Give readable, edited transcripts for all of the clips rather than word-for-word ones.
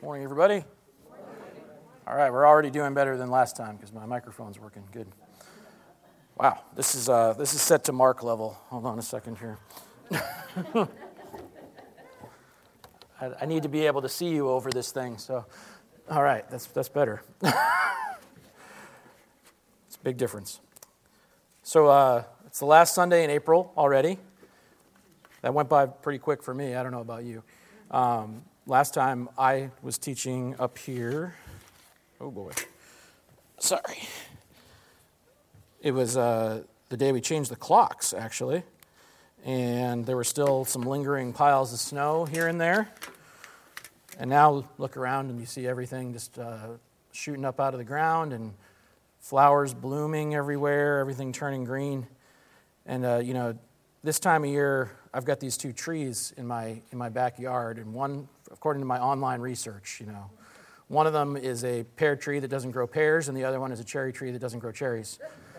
Morning, everybody. All right, we're already doing better than last time because my microphone's working good. Wow, this is set to Mark level. Hold on a second here. I need to be able to see you over this thing. So, all right, that's better. It's a big difference. So it's the last Sunday in April already. That went by pretty quick for me. I don't know about you. Last time I was teaching up here. Oh boy. Sorry. It was the day we changed the clocks, actually. And there were still some lingering piles of snow here and there. And now look around and you see everything just shooting up out of the ground and flowers blooming everywhere, everything turning green. And, this time of year, I've got these two trees in my backyard. And one, according to my online research, one of them is a pear tree that doesn't grow pears, and the other one is a cherry tree that doesn't grow cherries.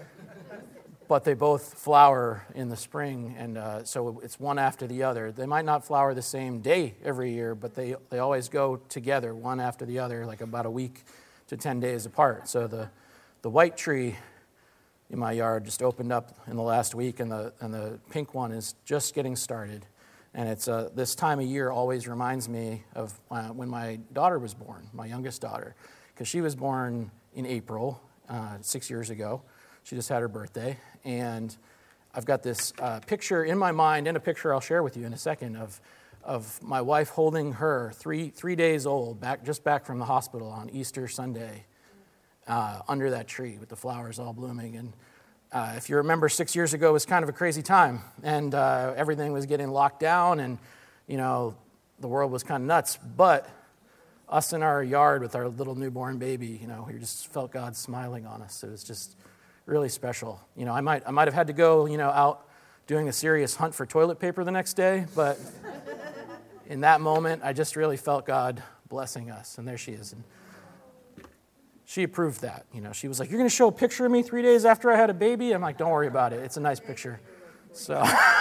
But they both flower in the spring, and so it's one after the other. They might not flower the same day every year, but they always go together, one after the other, like about a week to 10 days apart. So the white tree in my yard just opened up in the last week, and the pink one is just getting started. And it's this time of year always reminds me of when my daughter was born, my youngest daughter, because she was born in April 6 years ago. She just had her birthday, and I've got this picture in my mind, and a picture I'll share with you in a second of my wife holding her, three days old, back from the hospital on Easter Sunday, under that tree with the flowers all blooming. And if you remember, 6 years ago was kind of a crazy time, and everything was getting locked down, and the world was kind of nuts. But us in our yard with our little newborn baby, we just felt God smiling on us. It was just really special. I might have had to go, out doing a serious hunt for toilet paper the next day, but in that moment, I just really felt God blessing us. And there she is. And she approved that. She was like, "You're going to show a picture of me 3 days after I had a baby?" I'm like, "Don't worry about it. It's a nice picture." So,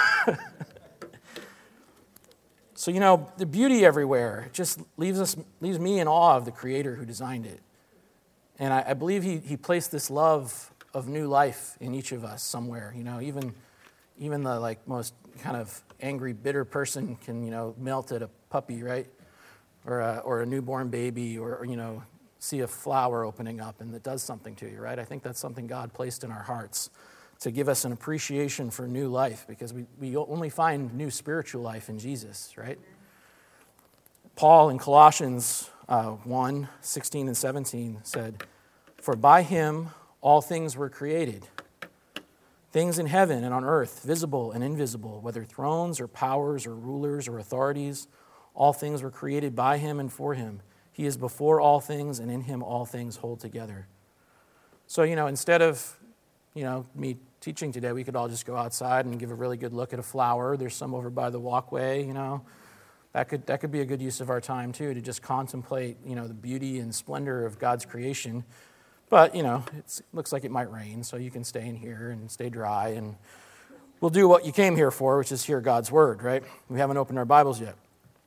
the beauty everywhere just leaves me in awe of the Creator who designed it. And I believe he placed this love of new life in each of us somewhere. Even the most kind of angry, bitter person can melt at a puppy, right? Or a newborn baby, or see a flower opening up, and it does something to you, right? I think that's something God placed in our hearts to give us an appreciation for new life, because we only find new spiritual life in Jesus, right? Paul in Colossians 1:16 and 17 said, "For by him all things were created, things in heaven and on earth, visible and invisible, whether thrones or powers or rulers or authorities, all things were created by him and for him. He is before all things, and in him all things hold together." So, instead of, me teaching today, we could all just go outside and give a really good look at a flower. There's some over by the walkway, That could be a good use of our time, too, to just contemplate, the beauty and splendor of God's creation. But, it looks like it might rain, so you can stay in here and stay dry, and we'll do what you came here for, which is hear God's word, right? We haven't opened our Bibles yet.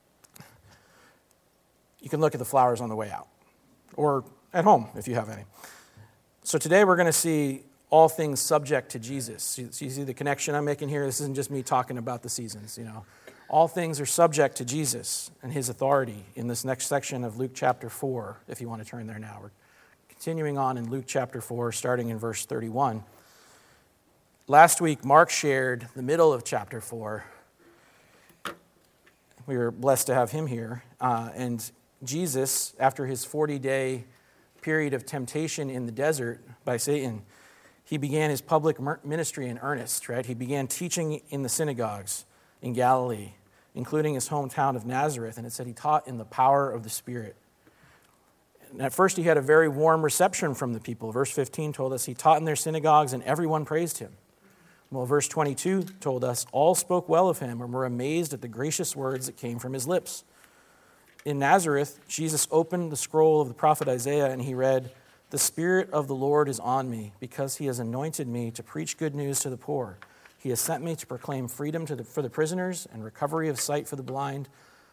You can look at the flowers on the way out, or at home if you have any. So today we're going to see all things subject to Jesus. So you see the connection I'm making here? This isn't just me talking about the seasons, All things are subject to Jesus and his authority in this next section of Luke chapter 4, if you want to turn there now. We're continuing on in Luke chapter 4, starting in verse 31. Last week, Mark shared the middle of chapter 4. We were blessed to have him here, and Jesus, after his 40-day period of temptation in the desert by Satan, he began his public ministry in earnest, right? He began teaching in the synagogues in Galilee, including his hometown of Nazareth, and it said he taught in the power of the Spirit. And at first he had a very warm reception from the people. Verse 15 told us he taught in their synagogues and everyone praised him. Well, verse 22 told us all spoke well of him and were amazed at the gracious words that came from his lips. In Nazareth, Jesus opened the scroll of the prophet Isaiah, and he read, "The Spirit of the Lord is on me, because he has anointed me to preach good news to the poor. He has sent me to proclaim freedom for the prisoners and recovery of sight for the blind,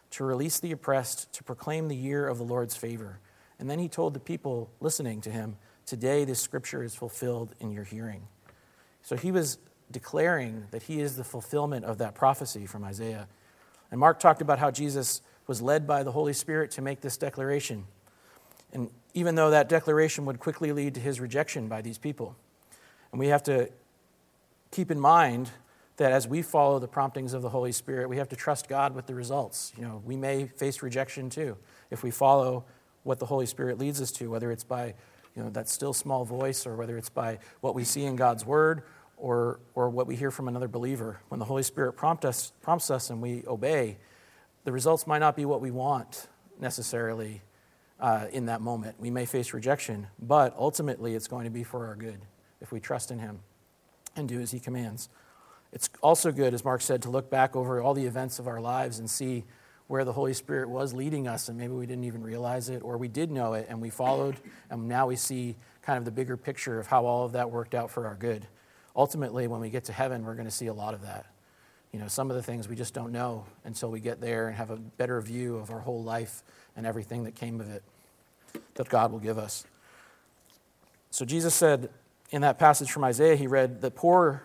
to release the oppressed, to proclaim the year of the Lord's favor. And then he told the people listening to him, today this scripture is fulfilled in your hearing. So he was declaring that he is the fulfillment of that prophecy from Isaiah. And Mark talked about how Jesus was led by the Holy Spirit to make this declaration. And even though that declaration would quickly lead to his rejection by these people. And we have to keep in mind that as we follow the promptings of the Holy Spirit, we have to trust God with the results. We may face rejection too if we follow what the Holy Spirit leads us to, whether it's by that still small voice or whether it's by what we see in God's word or what we hear from another believer. When the Holy Spirit prompts us and we obey, the results might not be what we want necessarily in that moment. We may face rejection, but ultimately it's going to be for our good if we trust in him and do as he commands. It's also good, as Mark said, to look back over all the events of our lives and see where the Holy Spirit was leading us, and maybe we didn't even realize it, or we did know it and we followed, and now we see kind of the bigger picture of how all of that worked out for our good. Ultimately, when we get to heaven, we're going to see a lot of that. Some of the things we just don't know until we get there and have a better view of our whole life and everything that came of it that God will give us. So Jesus said in that passage from Isaiah, he read, the poor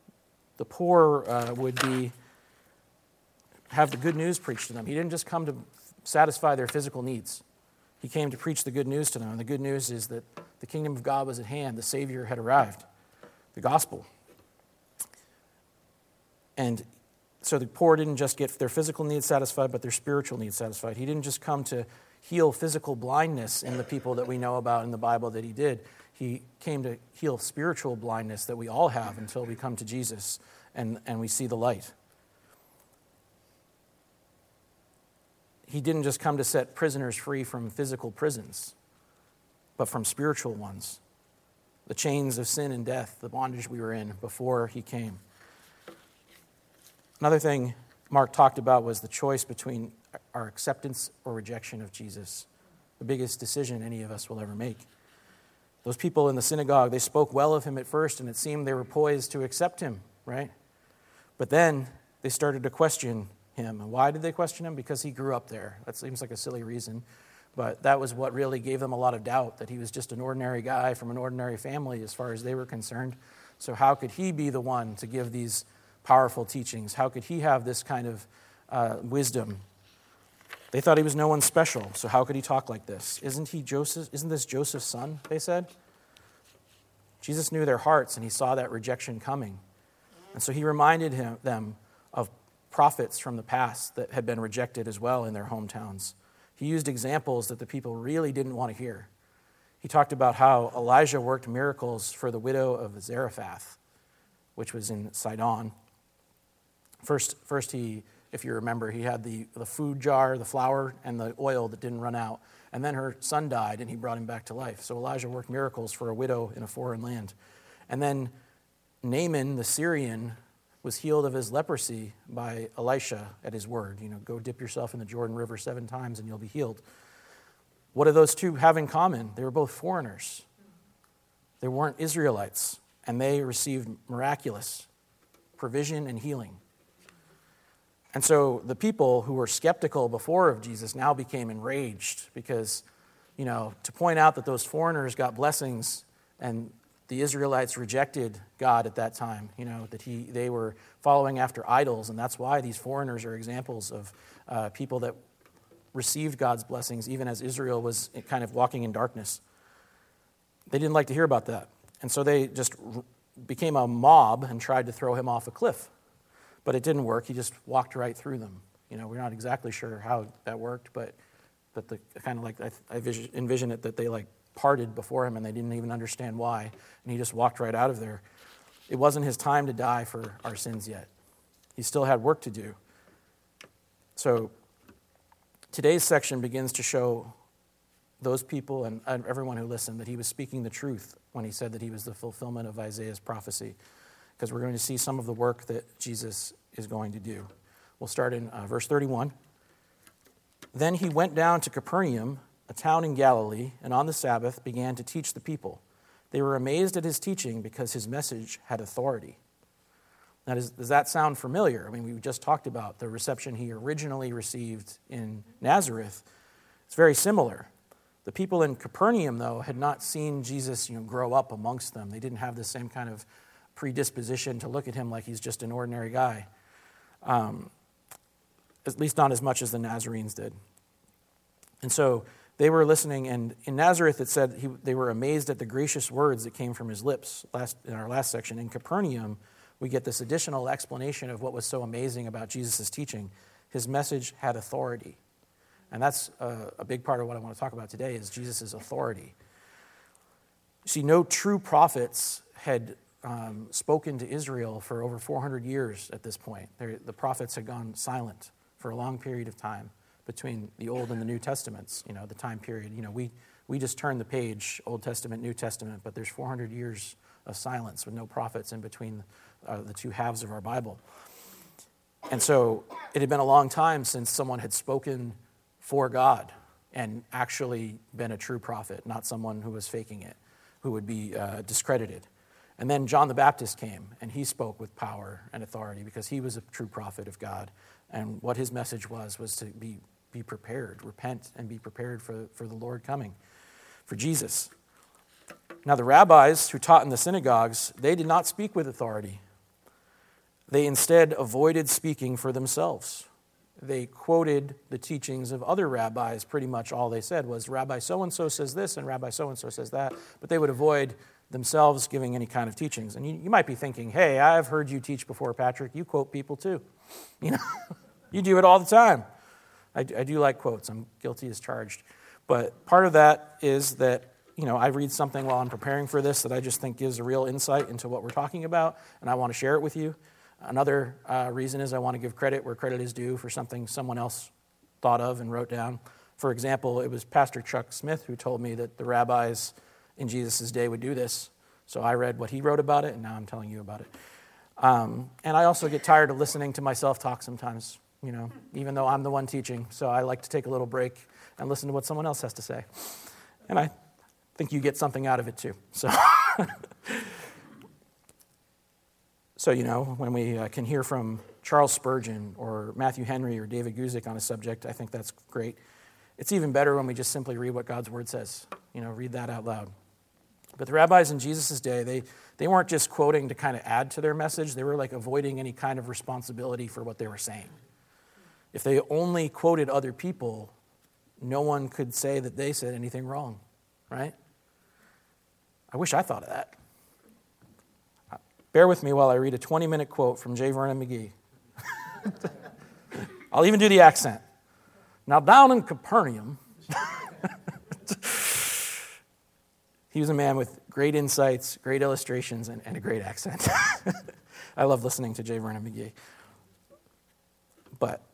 would have the good news preached to them. He didn't just come to satisfy their physical needs. He came to preach the good news to them. And the good news is that the kingdom of God was at hand. The Savior had arrived. The gospel. And so the poor didn't just get their physical needs satisfied, but their spiritual needs satisfied. He didn't just come to heal physical blindness in the people that we know about in the Bible that he did. He came to heal spiritual blindness that we all have until we come to Jesus and we see the light. He didn't just come to set prisoners free from physical prisons, but from spiritual ones. The chains of sin and death, the bondage we were in before he came. Another thing Mark talked about was the choice between our acceptance or rejection of Jesus, the biggest decision any of us will ever make. Those people in the synagogue, they spoke well of him at first, and it seemed they were poised to accept him, right? But then they started to question him. And why did they question him? Because he grew up there. That seems like a silly reason, but that was what really gave them a lot of doubt, that he was just an ordinary guy from an ordinary family as far as they were concerned. So how could he be the one to give these powerful teachings? How could he have this kind of wisdom? They thought he was no one special, so how could he talk like this? Isn't this Joseph's son, they said? Jesus knew their hearts, and he saw that rejection coming. And so he reminded them of prophets from the past that had been rejected as well in their hometowns. He used examples that the people really didn't want to hear. He talked about how Elijah worked miracles for the widow of Zarephath, which was in Sidon. First he, if you remember, he had the food jar, the flour, and the oil that didn't run out. And then her son died, and he brought him back to life. So Elijah worked miracles for a widow in a foreign land. And then Naaman, the Syrian, was healed of his leprosy by Elisha at his word. Go dip yourself in the Jordan River 7 times and you'll be healed. What do those two have in common? They were both foreigners. They weren't Israelites, and they received miraculous provision and healing. And so the people who were skeptical before of Jesus now became enraged because, to point out that those foreigners got blessings and the Israelites rejected God at that time, that they were following after idols, and that's why these foreigners are examples of people that received God's blessings even as Israel was kind of walking in darkness. They didn't like to hear about that, and so they just became a mob and tried to throw him off a cliff. But it didn't work. He just walked right through them. We're not exactly sure how that worked, but the kind of like I envision it that they parted before him and they didn't even understand why, and he just walked right out of there. It wasn't his time to die for our sins yet. He still had work to do. So today's section begins to show those people and everyone who listened that he was speaking the truth when he said that he was the fulfillment of Isaiah's prophecy, because we're going to see some of the work that Jesus is going to do. We'll start in verse 31. Then he went down to Capernaum, a town in Galilee, and on the Sabbath began to teach the people. They were amazed at his teaching because his message had authority. Now, does that sound familiar? I mean, we just talked about the reception he originally received in Nazareth. It's very similar. The people in Capernaum, though, had not seen Jesus grow up amongst them. They didn't have the same kind of predisposition to look at him like he's just an ordinary guy. At least not as much as the Nazarenes did. And so they were listening, and in Nazareth it said they were amazed at the gracious words that came from his lips. In our last section, in Capernaum, we get this additional explanation of what was so amazing about Jesus' teaching. His message had authority. And that's a big part of what I want to talk about today is Jesus' authority. You see, no true prophets had spoken to Israel for over 400 years at this point. The prophets had gone silent for a long period of time between the Old and the New Testaments, the time period. We just turn the page, Old Testament, New Testament, but there's 400 years of silence with no prophets in between the two halves of our Bible. And so it had been a long time since someone had spoken for God and actually been a true prophet, not someone who was faking it, who would be discredited. And then John the Baptist came, and he spoke with power and authority because he was a true prophet of God. And what his message was to be prepared, repent, and be prepared for the Lord coming, for Jesus. Now the rabbis who taught in the synagogues, they did not speak with authority. They instead avoided speaking for themselves. They quoted the teachings of other rabbis. Pretty much all they said was, Rabbi so-and-so says this and Rabbi so-and-so says that. But they would avoid themselves giving any kind of teachings. And you might be thinking, hey, I've heard you teach before, Patrick. You quote people too. You do it all the time. I do like quotes. I'm guilty as charged. But part of that is that, I read something while I'm preparing for this that I just think gives a real insight into what we're talking about, and I want to share it with you. Another reason is I want to give credit where credit is due for something someone else thought of and wrote down. For example, it was Pastor Chuck Smith who told me that the rabbis in Jesus' day would do this. So I read what he wrote about it, and now I'm telling you about it. And I also get tired of listening to myself talk sometimes, even though I'm the one teaching. So I like to take a little break and listen to what someone else has to say. And I think you get something out of it too. So... So, when we can hear from Charles Spurgeon or Matthew Henry or David Guzik on a subject, I think that's great. It's even better when we just simply read what God's word says, read that out loud. But the rabbis in Jesus' day, they weren't just quoting to kind of add to their message. They were like avoiding any kind of responsibility for what they were saying. If they only quoted other people, no one could say that they said anything wrong, right? I wish I thought of that. Bear with me while I read a 20-minute quote from J. Vernon McGee. I'll even do the accent. Now, down in Capernaum, he was a man with great insights, great illustrations, and a great accent. I love listening to J. Vernon McGee. But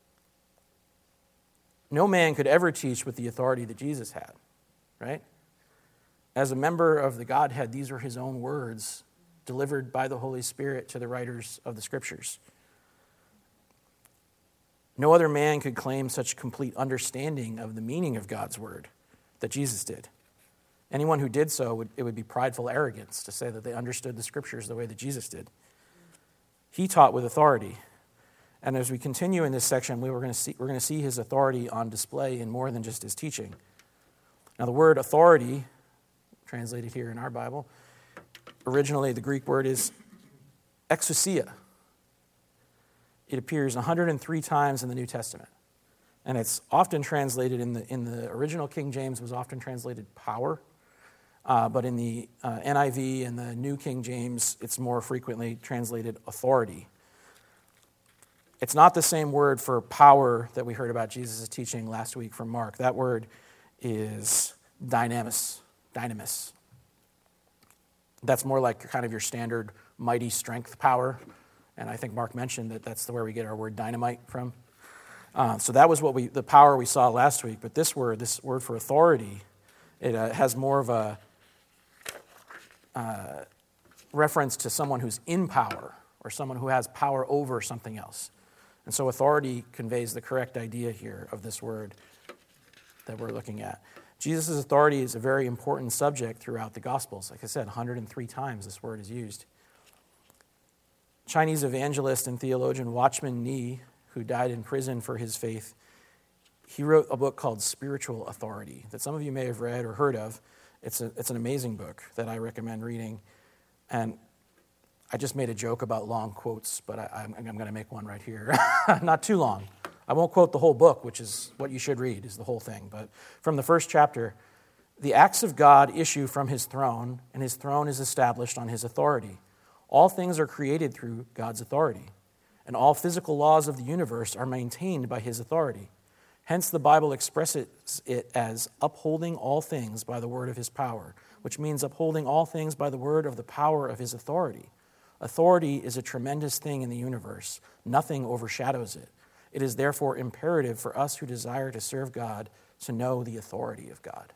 no man could ever teach with the authority that Jesus had, right? As a member of the Godhead, these were his own words delivered by the Holy Spirit to the writers of the Scriptures. No other man could claim such complete understanding of the meaning of God's word that Jesus did. Anyone who did so, it would be prideful arrogance to say that they understood the Scriptures the way that Jesus did. He taught with authority. And as we continue in this section, we're going to see his authority on display in more than just his teaching. Now, the word authority, translated here in our Bible, originally, the Greek word is exousia. It appears 103 times in the New Testament. And it's often translated, in the original King James, was often translated power. But in the NIV and the New King James, it's more frequently translated authority. It's not the same word for power that we heard about Jesus' teaching last week from Mark. That word is dynamis. That's more like kind of your standard mighty strength power. And I think Mark mentioned that that's where we get our word dynamite from. So that was the power we saw last week. But this word for authority, it has more of a reference to someone who's in power or someone who has power over something else. And so authority conveys the correct idea here of this word that we're looking at. Jesus' authority is a very important subject throughout the Gospels. Like I said, 103 times this word is used. Chinese evangelist and theologian Watchman Nee, who died in prison for his faith, he wrote a book called Spiritual Authority that some of you may have read or heard of. It's an amazing book that I recommend reading. And I just made a joke about long quotes, but I'm going to make one right here. Not too long. I won't quote the whole book, which is what you should read, is the whole thing. But from the first chapter, the acts of God issue from his throne, and his throne is established on his authority. All things are created through God's authority, and all physical laws of the universe are maintained by his authority. Hence, the Bible expresses it as upholding all things by the word of his power, which means upholding all things by the word of the power of his authority. Authority is a tremendous thing in the universe. Nothing overshadows it. It is therefore imperative for us who desire to serve God to know the authority of God.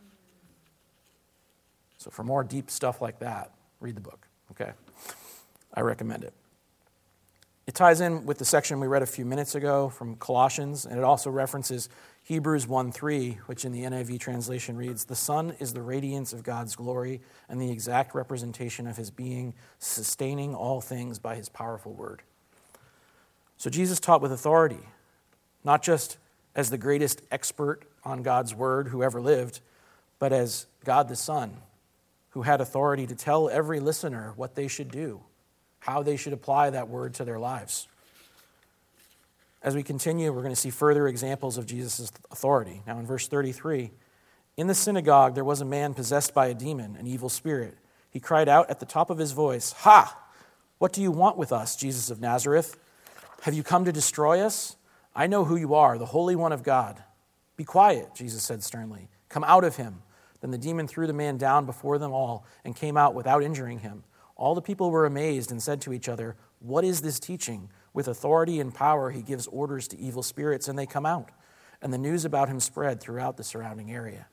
So for more deep stuff like that, read the book, okay? I recommend it. It ties in with the section we read a few minutes ago from Colossians, and it also references Hebrews 1:3, which in the NIV translation reads, "The Son is the radiance of God's glory and the exact representation of his being, sustaining all things by his powerful word." So Jesus taught with authority, not just as the greatest expert on God's word who ever lived, but as God the Son, who had authority to tell every listener what they should do, how they should apply that word to their lives. As we continue, we're going to see further examples of Jesus' authority. Now in verse 33, "In the synagogue there was a man possessed by a demon, an evil spirit. He cried out at the top of his voice, 'Ha! What do you want with us, Jesus of Nazareth? Have you come to destroy us? I know who you are, the Holy One of God.' 'Be quiet,' Jesus said sternly. 'Come out of him.' Then the demon threw the man down before them all and came out without injuring him. All the people were amazed and said to each other, 'What is this teaching? With authority and power he gives orders to evil spirits, and they come out.' And the news about him spread throughout the surrounding area."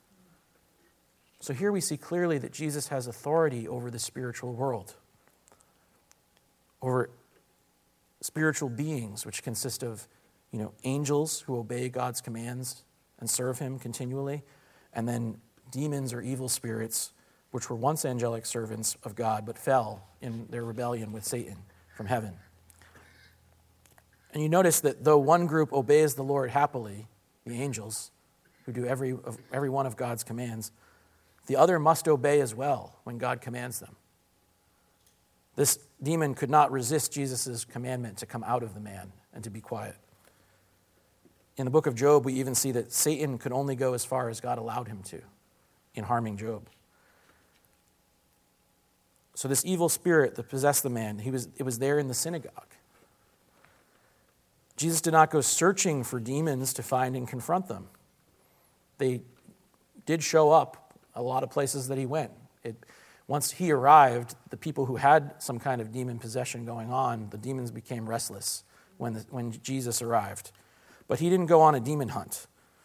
So here we see clearly that Jesus has authority over the spiritual world, over spiritual beings, which consist of, angels who obey God's commands and serve him continually, and then demons or evil spirits, which were once angelic servants of God, but fell in their rebellion with Satan from heaven. And you notice that though one group obeys the Lord happily, the angels, who do every one of God's commands, the other must obey as well when God commands them. This demon could not resist Jesus' commandment to come out of the man and to be quiet. In the book of Job, we even see that Satan could only go as far as God allowed him to in harming Job. So this evil spirit that possessed the man, it was there in the synagogue. Jesus did not go searching for demons to find and confront them. They did show up a lot of places that he went. Once he arrived, the people who had some kind of demon possession going on, the demons became restless when Jesus arrived. But he didn't go on a demon hunt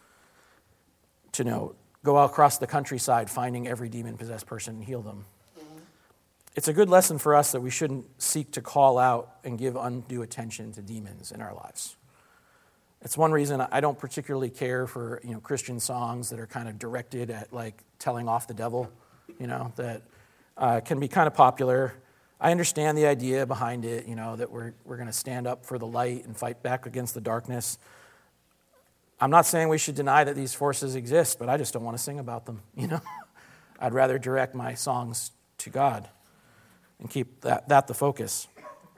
to go out across the countryside finding every demon-possessed person and heal them. It's a good lesson for us that we shouldn't seek to call out and give undue attention to demons in our lives. It's one reason I don't particularly care for Christian songs that are kind of directed at telling off the devil, that can be kind of popular. I understand the idea behind it, that we're going to stand up for the light and fight back against the darkness. I'm not saying we should deny that these forces exist, but I just don't want to sing about them, I'd rather direct my songs to God and keep that the focus.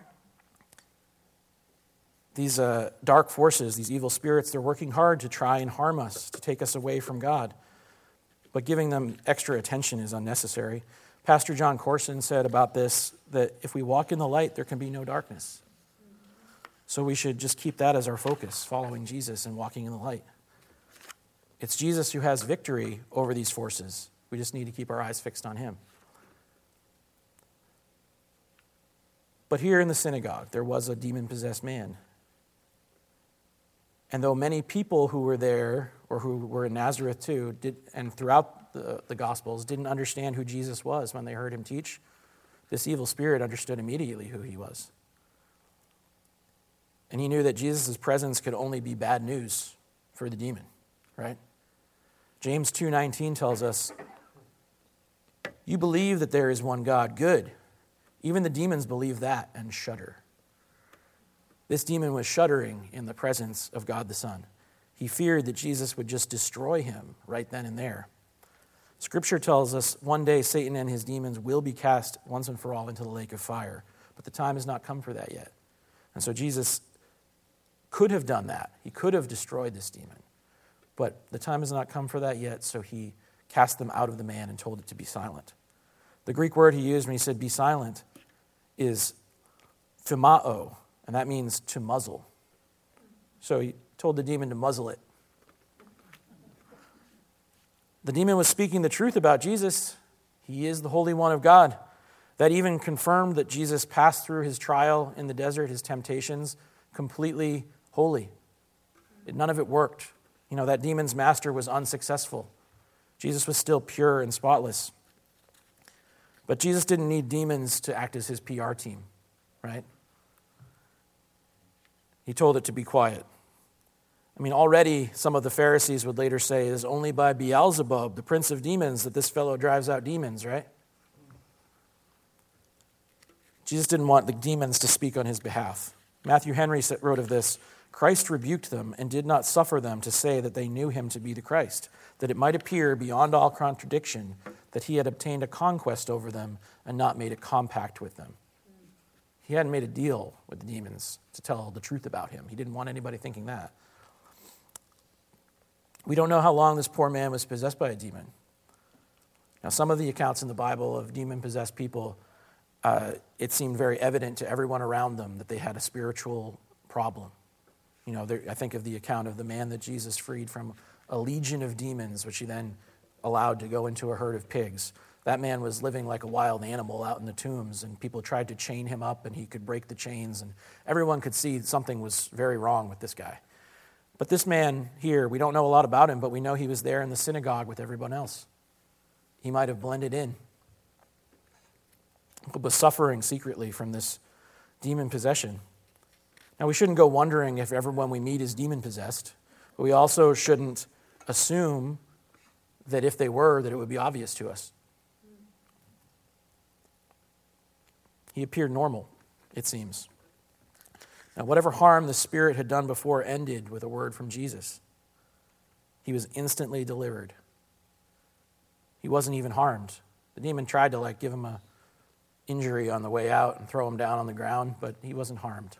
These dark forces, these evil spirits, they're working hard to try and harm us, to take us away from God. But giving them extra attention is unnecessary. Pastor John Corson said about this that if we walk in the light, there can be no darkness. So we should just keep that as our focus, following Jesus and walking in the light. It's Jesus who has victory over these forces. We just need to keep our eyes fixed on him. But here in the synagogue, there was a demon-possessed man. And though many people who were there, or who were in Nazareth too, and throughout the Gospels, didn't understand who Jesus was when they heard him teach, this evil spirit understood immediately who he was. And he knew that Jesus' presence could only be bad news for the demon, right? James 2:19 tells us, "You believe that there is one God, good. Even the demons believe that and shudder. This demon was shuddering in the presence of God the Son. He feared that Jesus would just destroy him right then and there. Scripture tells us one day Satan and his demons will be cast once and for all into the lake of fire, but the time has not come for that yet. And so Jesus could have done that. He could have destroyed this demon, but the time has not come for that yet, so he cast them out of the man and told it to be silent. The Greek word he used when he said be silent is phimao, and that means to muzzle. So he told the demon to muzzle it. The demon was speaking the truth about Jesus. He is the Holy One of God. That even confirmed that Jesus passed through his trial in the desert, his temptations, completely holy. None of it worked. That demon's master was unsuccessful. Jesus was still pure and spotless. But Jesus didn't need demons to act as his PR team, right? He told it to be quiet. Already some of the Pharisees would later say it is only by Beelzebub, the prince of demons, that this fellow drives out demons, right? Jesus didn't want the demons to speak on his behalf. Matthew Henry wrote of this, Christ rebuked them and did not suffer them to say that they knew him to be the Christ, that it might appear beyond all contradiction that he had obtained a conquest over them and not made a compact with them. He hadn't made a deal with the demons to tell the truth about him. He didn't want anybody thinking that. We don't know how long this poor man was possessed by a demon. Now, some of the accounts in the Bible of demon-possessed people, it seemed very evident to everyone around them that they had a spiritual problem. I think of the account of the man that Jesus freed from a legion of demons, which he then allowed to go into a herd of pigs. That man was living like a wild animal out in the tombs, and people tried to chain him up, and he could break the chains, and everyone could see something was very wrong with this guy. But this man here, we don't know a lot about him, but we know he was there in the synagogue with everyone else. He might have blended in, but was suffering secretly from this demon possession. Now, we shouldn't go wondering if everyone we meet is demon-possessed, but we also shouldn't assume that if they were, that it would be obvious to us. He appeared normal, it seems. Now, whatever harm the Spirit had done before ended with a word from Jesus. He was instantly delivered. He wasn't even harmed. The demon tried to give him a injury on the way out and throw him down on the ground, but he wasn't harmed.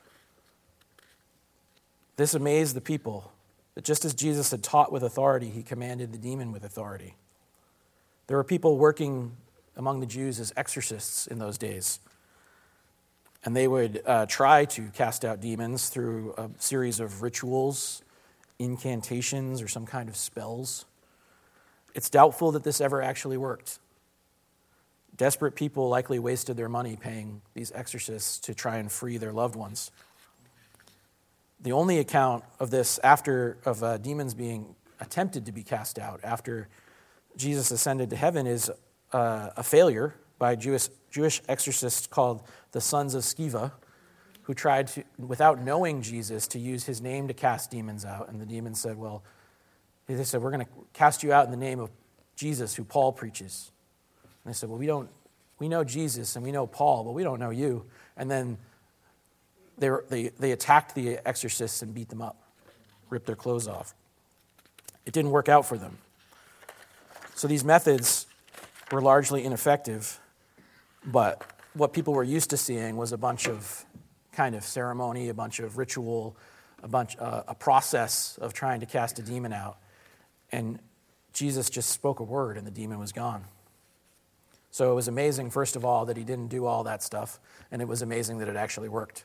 This amazed the people, that just as Jesus had taught with authority, he commanded the demon with authority. There were people working among the Jews as exorcists in those days. And they would try to cast out demons through a series of rituals, incantations, or some kind of spells. It's doubtful that this ever actually worked. Desperate people likely wasted their money paying these exorcists to try and free their loved ones. The only account of this of demons being attempted to be cast out after Jesus ascended to heaven is a failure by a Jewish exorcist called the Sons of Sceva, who tried to, without knowing Jesus, to use his name to cast demons out. And the demons said, we're going to cast you out in the name of Jesus, who Paul preaches. And they said, we know Jesus and we know Paul, but we don't know you. And then they attacked the exorcists and beat them up, ripped their clothes off. It didn't work out for them. So these methods were largely ineffective, but what people were used to seeing was a bunch of kind of ceremony, a bunch of ritual, a process of trying to cast a demon out. And Jesus just spoke a word and the demon was gone. So it was amazing, first of all, that he didn't do all that stuff, and it was amazing that it actually worked.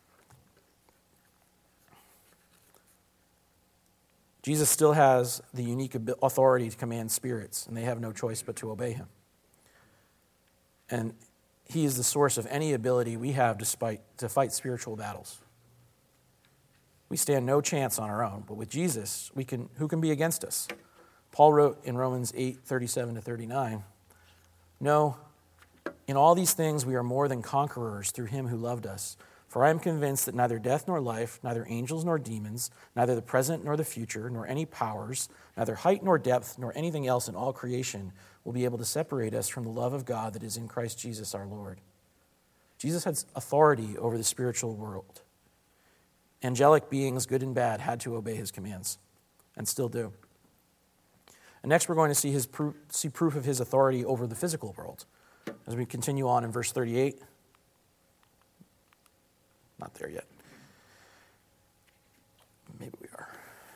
Jesus still has the unique authority to command spirits, and they have no choice but to obey him. And he is the source of any ability we have to fight spiritual battles. We stand no chance on our own, but with Jesus, who can be against us? Paul wrote in Romans 8:37-39, "No, in all these things we are more than conquerors through him who loved us. For I am convinced that neither death nor life, neither angels nor demons, neither the present nor the future, nor any powers, neither height nor depth, nor anything else in all creation will be able to separate us from the love of God that is in Christ Jesus our Lord." Jesus had authority over the spiritual world. Angelic beings, good and bad, had to obey his commands, and still do. And next we're going to see proof of his authority over the physical world. As we continue on in verse 38. Not there yet. Maybe we are.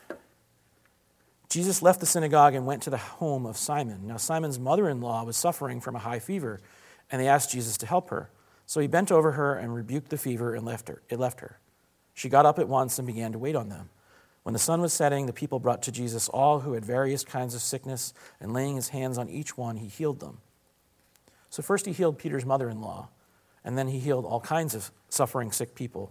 Jesus left the synagogue and went to the home of Simon. Now Simon's mother-in-law was suffering from a high fever, and they asked Jesus to help her. So he bent over her and rebuked the fever, and it left her. She got up at once and began to wait on them. When the sun was setting, the people brought to Jesus all who had various kinds of sickness, and laying his hands on each one, he healed them. So first he healed Peter's mother-in-law, and then he healed all kinds of suffering sick people.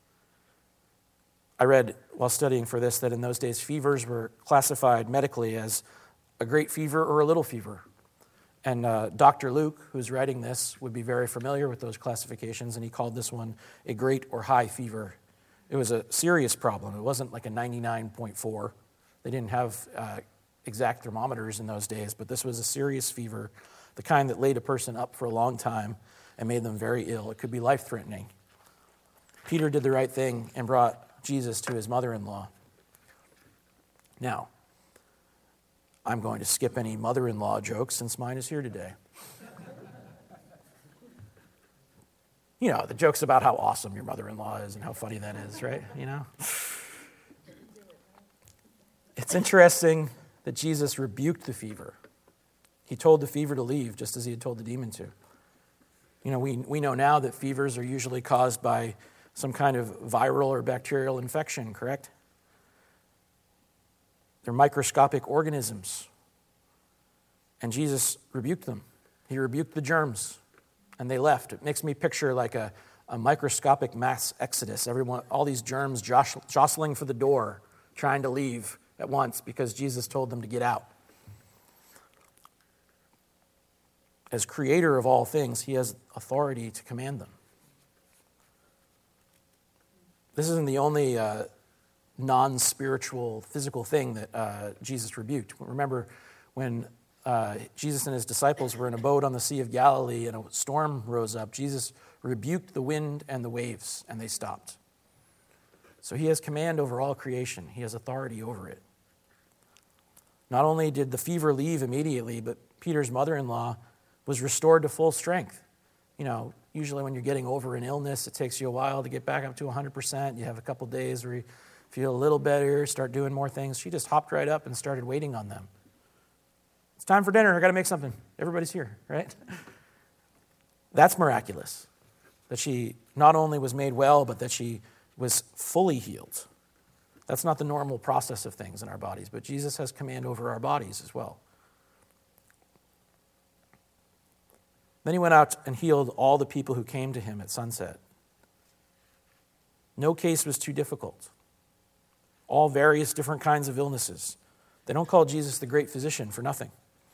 I read while studying for this that in those days fevers were classified medically as a great fever or a little fever. And Dr. Luke, who's writing this, would be very familiar with those classifications, and he called this one a great or high fever. It was a serious problem. It wasn't like a 99.4. They didn't have exact thermometers in those days, but this was a serious fever, the kind that laid a person up for a long time and made them very ill. It could be life-threatening. Peter did the right thing and brought Jesus to his mother-in-law. Now, I'm going to skip any mother-in-law jokes since mine is here today. You know, the jokes about how awesome your mother-in-law is and how funny that is, right? You know? It's interesting that Jesus rebuked the fever. He told the fever to leave, just as he had told the demon to. You know, we know now that fevers are usually caused by some kind of viral or bacterial infection, correct? They're microscopic organisms. And Jesus rebuked them. He rebuked the germs, and they left. It makes me picture like a microscopic mass exodus. All these germs jostling for the door, trying to leave at once because Jesus told them to get out. As creator of all things, he has authority to command them. This isn't the only non-spiritual, physical thing that Jesus rebuked. Remember when Jesus and his disciples were in a boat on the Sea of Galilee and a storm rose up, Jesus rebuked the wind and the waves, and they stopped. So he has command over all creation. He has authority over it. Not only did the fever leave immediately, but Peter's mother-in-law was restored to full strength. You know, usually when you're getting over an illness, it takes you a while to get back up to 100%. You have a couple days where you feel a little better, start doing more things. She just hopped right up and started waiting on them. It's time for dinner. I got to make something. Everybody's here, right? That's miraculous. That she not only was made well, but that she was fully healed. That's not the normal process of things in our bodies, but Jesus has command over our bodies as well. Then he went out and healed all the people who came to him at sunset. No case was too difficult. All various different kinds of illnesses. They don't call Jesus the great physician for nothing.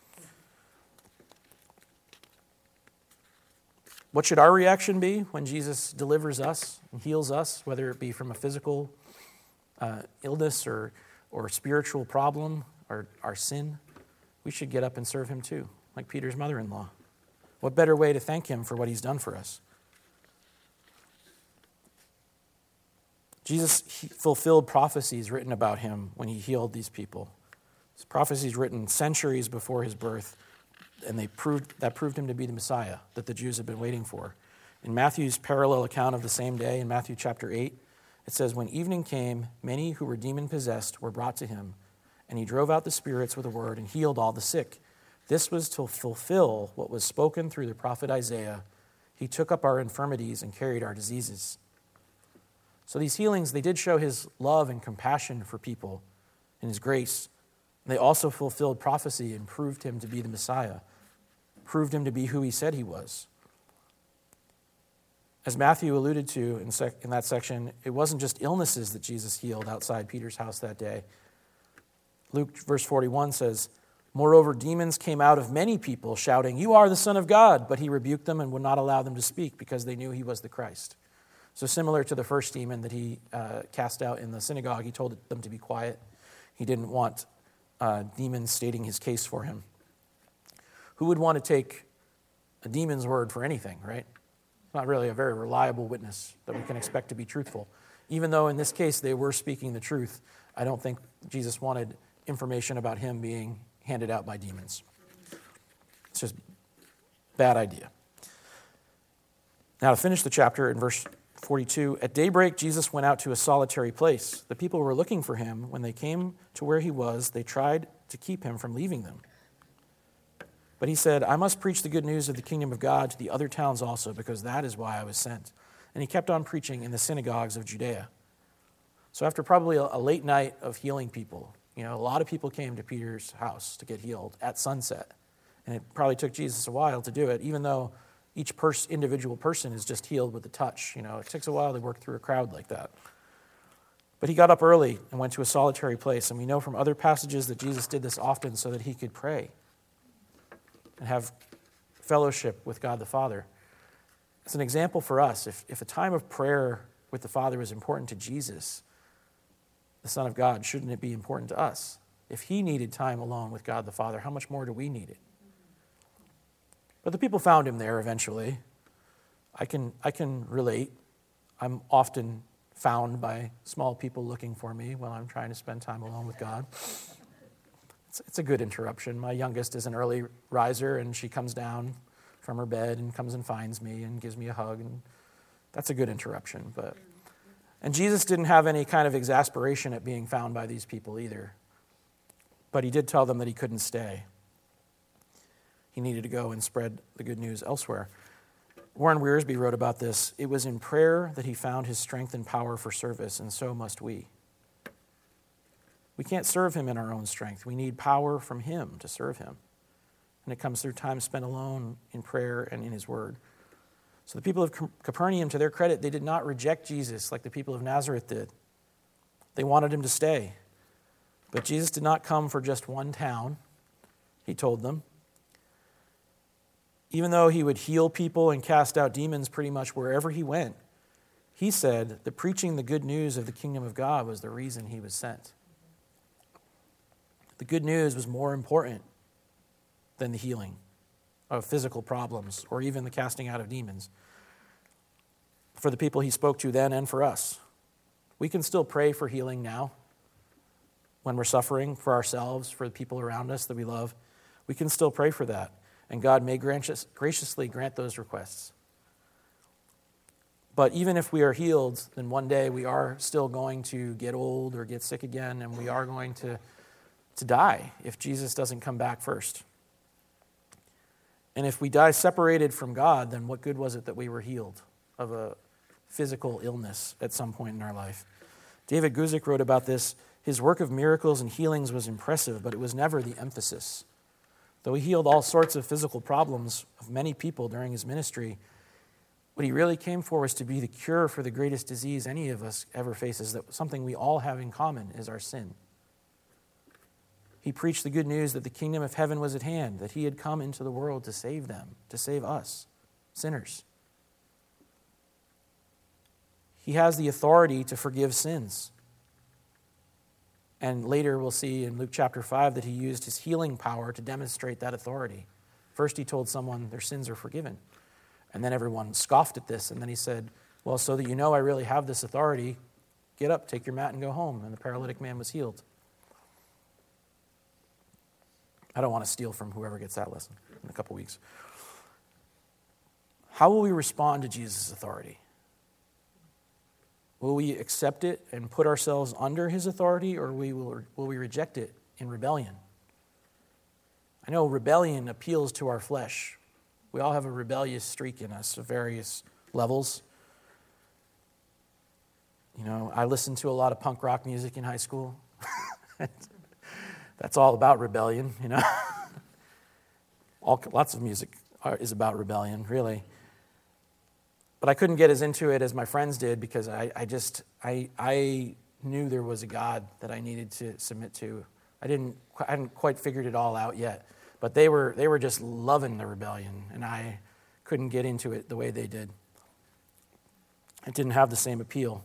What should our reaction be when Jesus delivers us and heals us, whether it be from a physical illness or spiritual problem or our sin? We should get up and serve him too, like Peter's mother-in-law. What better way to thank him for what he's done for us? Jesus fulfilled prophecies written about him when he healed these people. These prophecies written centuries before his birth, and that proved him to be the Messiah that the Jews had been waiting for. In Matthew's parallel account of the same day, in Matthew chapter 8, it says, "When evening came, many who were demon-possessed were brought to him, and he drove out the spirits with a word and healed all the sick. This was to fulfill what was spoken through the prophet Isaiah. He took up our infirmities and carried our diseases." So these healings, they did show his love and compassion for people and his grace. They also fulfilled prophecy and proved him to be the Messiah, proved him to be who he said he was. As Matthew alluded to in that section, it wasn't just illnesses that Jesus healed outside Peter's house that day. Luke verse 41 says, "Moreover, demons came out of many people, shouting, 'You are the Son of God!' But he rebuked them and would not allow them to speak because they knew he was the Christ." So similar to the first demon that he cast out in the synagogue, he told them to be quiet. He didn't want demons stating his case for him. Who would want to take a demon's word for anything, right? not really a very reliable witness that we can expect to be truthful. Even though in this case they were speaking the truth, I don't think Jesus wanted information about him being handed out by demons. It's just a bad idea. Now to finish the chapter in verse 42, at daybreak Jesus went out to a solitary place. The people were looking for him. When they came to where he was, they tried to keep him from leaving them. But he said, I must preach the good news of the kingdom of God to the other towns also, because that is why I was sent. And he kept on preaching in the synagogues of Judea. So after probably a late night of healing people, a lot of people came to Peter's house to get healed at sunset. And it probably took Jesus a while to do it, even though each individual person is just healed with a touch. It takes a while to work through a crowd like that. But he got up early and went to a solitary place. And we know from other passages that Jesus did this often so that he could pray and have fellowship with God the Father. It's an example for us. If a time of prayer with the Father was important to Jesus, the Son of God, shouldn't it be important to us? If he needed time alone with God the Father, how much more do we need it? But the people found him there eventually. I can relate. I'm often found by small people looking for me when I'm trying to spend time alone with God. It's a good interruption. My youngest is an early riser, and she comes down from her bed and comes and finds me and gives me a hug, and that's a good interruption. And Jesus didn't have any kind of exasperation at being found by these people either. But he did tell them that he couldn't stay. He needed to go and spread the good news elsewhere. Warren Wiersbe wrote about this. It was in prayer that he found his strength and power for service, and so must we. We can't serve him in our own strength. We need power from him to serve him. And it comes through time spent alone in prayer and in his word. So the people of Capernaum, to their credit, they did not reject Jesus like the people of Nazareth did. They wanted him to stay. But Jesus did not come for just one town, he told them. Even though he would heal people and cast out demons pretty much wherever he went, he said that preaching the good news of the kingdom of God was the reason he was sent. The good news was more important than the healing of physical problems or even the casting out of demons. For the people he spoke to then and for us. We can still pray for healing now when we're suffering, for ourselves, for the people around us that we love. We can still pray for that. And God may graciously grant those requests. But even if we are healed, then one day we are still going to get old or get sick again, and we are going to die if Jesus doesn't come back first. And if we die separated from God, then what good was it that we were healed of a physical illness at some point in our life? David Guzik wrote about this. His work of miracles and healings was impressive, but it was never the emphasis. Though he healed all sorts of physical problems of many people during his ministry, what he really came for was to be the cure for the greatest disease any of us ever faces, that something we all have in common is our sin. He preached the good news that the kingdom of heaven was at hand, that he had come into the world to save them, to save us, sinners. He has the authority to forgive sins. And later we'll see in Luke chapter 5 that he used his healing power to demonstrate that authority. First he told someone their sins are forgiven. And then everyone scoffed at this. And then he said, well, so that you know I really have this authority, get up, take your mat, and go home. And the paralytic man was healed. I don't want to steal from whoever gets that lesson in a couple weeks. How will we respond to Jesus' authority? Will we accept it and put ourselves under his authority, or will we reject it in rebellion? I know rebellion appeals to our flesh. We all have a rebellious streak in us of various levels. I listened to a lot of punk rock music in high school. That's all about rebellion, Lots of music is about rebellion, really. But I couldn't get as into it as my friends did because I knew there was a God that I needed to submit to. I hadn't quite figured it all out yet, but they were just loving the rebellion, and I couldn't get into it the way they did. It didn't have the same appeal.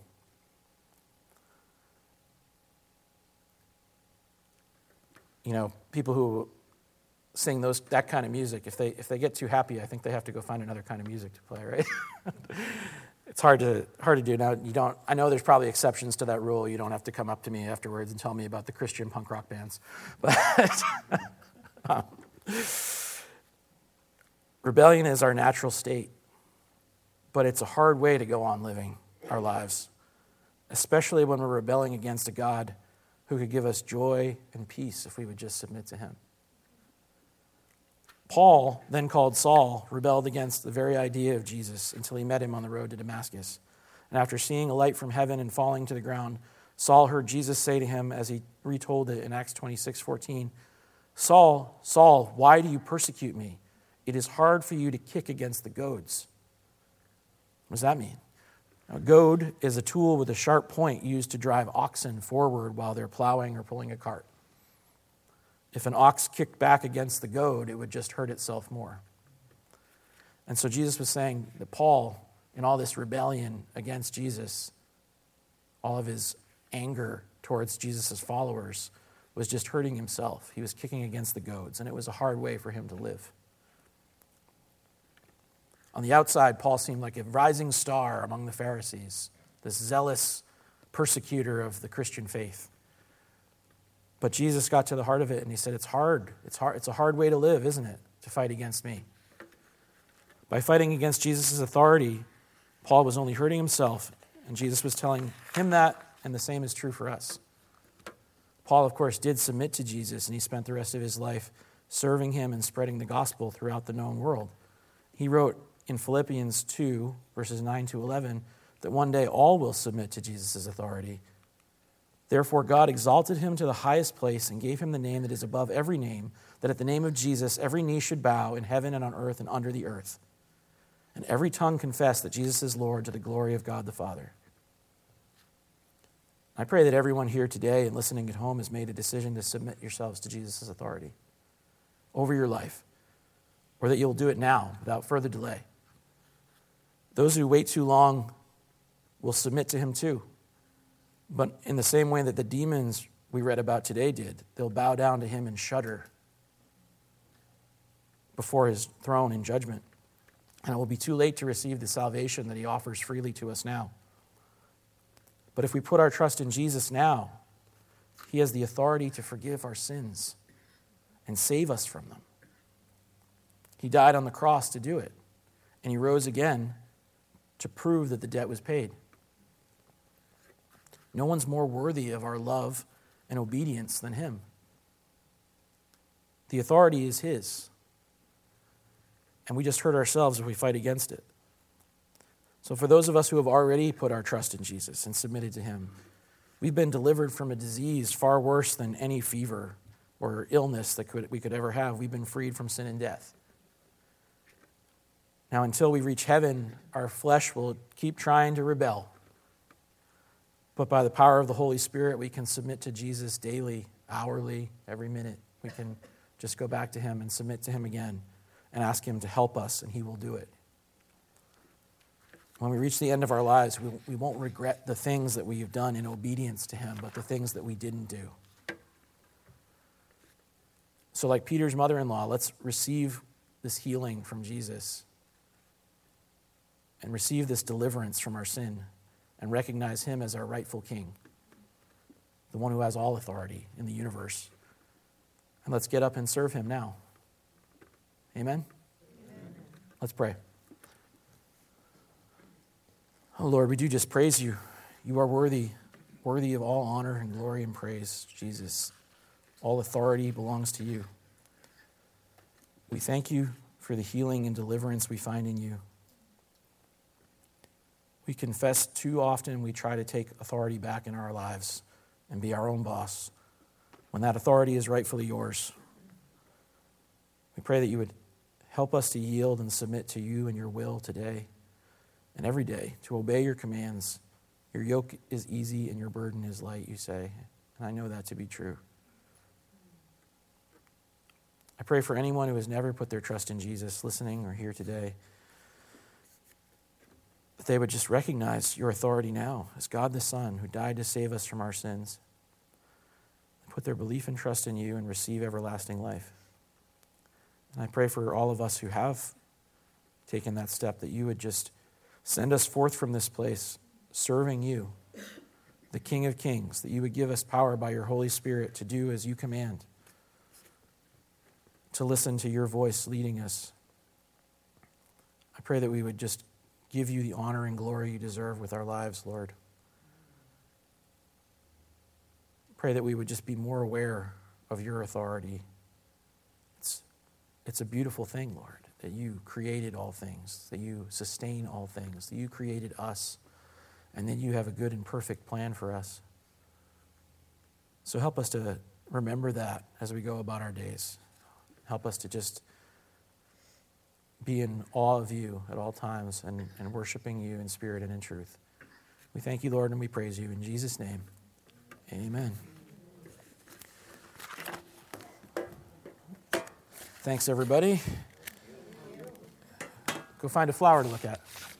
People who sing that kind of music. If they get too happy, I think they have to go find another kind of music to play, right? It's hard to do now. I know there's probably exceptions to that rule. You don't have to come up to me afterwards and tell me about the Christian punk rock bands. But rebellion is our natural state, but it's a hard way to go on living our lives, especially when we're rebelling against a God who could give us joy and peace if we would just submit to him. Paul, then called Saul, rebelled against the very idea of Jesus until he met him on the road to Damascus. And after seeing a light from heaven and falling to the ground, Saul heard Jesus say to him, as he retold it in Acts 26:14, "Saul, Saul, why do you persecute me? It is hard for you to kick against the goads." What does that mean? A goad is a tool with a sharp point used to drive oxen forward while they're plowing or pulling a cart. If an ox kicked back against the goad, it would just hurt itself more. And so Jesus was saying that Paul, in all this rebellion against Jesus, all of his anger towards Jesus' followers, was just hurting himself. He was kicking against the goads, and it was a hard way for him to live. On the outside, Paul seemed like a rising star among the Pharisees, this zealous persecutor of the Christian faith. But Jesus got to the heart of it, and he said, it's hard. It's a hard way to live, isn't it, to fight against me? By fighting against Jesus' authority, Paul was only hurting himself, and Jesus was telling him that, and the same is true for us. Paul, of course, did submit to Jesus, and he spent the rest of his life serving him and spreading the gospel throughout the known world. He wrote in Philippians 2, verses 9 to 11, that one day all will submit to Jesus' authority. Therefore, God exalted him to the highest place and gave him the name that is above every name, that at the name of Jesus every knee should bow in heaven and on earth and under the earth, and every tongue confess that Jesus is Lord to the glory of God the Father. I pray that everyone here today and listening at home has made a decision to submit yourselves to Jesus' authority over your life, or that you'll do it now without further delay. Those who wait too long will submit to him too. But in the same way that the demons we read about today did, they'll bow down to him and shudder before his throne in judgment. And it will be too late to receive the salvation that he offers freely to us now. But if we put our trust in Jesus now, he has the authority to forgive our sins and save us from them. He died on the cross to do it, and he rose again to prove that the debt was paid. No one's more worthy of our love and obedience than him. The authority is his, and we just hurt ourselves if we fight against it. So for those of us who have already put our trust in Jesus and submitted to him, we've been delivered from a disease far worse than any fever or illness that we could ever have. We've been freed from sin and death. Now, until we reach heaven, our flesh will keep trying to rebel. But by the power of the Holy Spirit, we can submit to Jesus daily, hourly, every minute. We can just go back to him and submit to him again and ask him to help us, and he will do it. When we reach the end of our lives, we won't regret the things that we've done in obedience to him, but the things that we didn't do. So like Peter's mother-in-law, let's receive this healing from Jesus and receive this deliverance from our sin and recognize him as our rightful king, the one who has all authority in the universe. And let's get up and serve him now. Amen? Amen. Let's pray. Oh Lord, we do just praise you. You are worthy of all honor and glory and praise, Jesus. All authority belongs to you. We thank you for the healing and deliverance we find in you. We confess too often we try to take authority back in our lives and be our own boss when that authority is rightfully yours. We pray that you would help us to yield and submit to you and your will today and every day, to obey your commands. Your yoke is easy and your burden is light, you say, and I know that to be true. I pray for anyone who has never put their trust in Jesus, listening or here today, that they would just recognize your authority now as God the Son who died to save us from our sins, put their belief and trust in you and receive everlasting life. And I pray for all of us who have taken that step, that you would just send us forth from this place serving you, the King of Kings, that you would give us power by your Holy Spirit to do as you command, to listen to your voice leading us. I pray that we would just give you the honor and glory you deserve with our lives, Lord. Pray that we would just be more aware of your authority. It's a beautiful thing, Lord, that you created all things, that you sustain all things, that you created us, and that you have a good and perfect plan for us. So help us to remember that as we go about our days. Help us to just be in awe of you at all times and worshiping you in spirit and in truth. We thank you, Lord, and we praise you. In Jesus' name, amen. Thanks, everybody. Go find a flower to look at.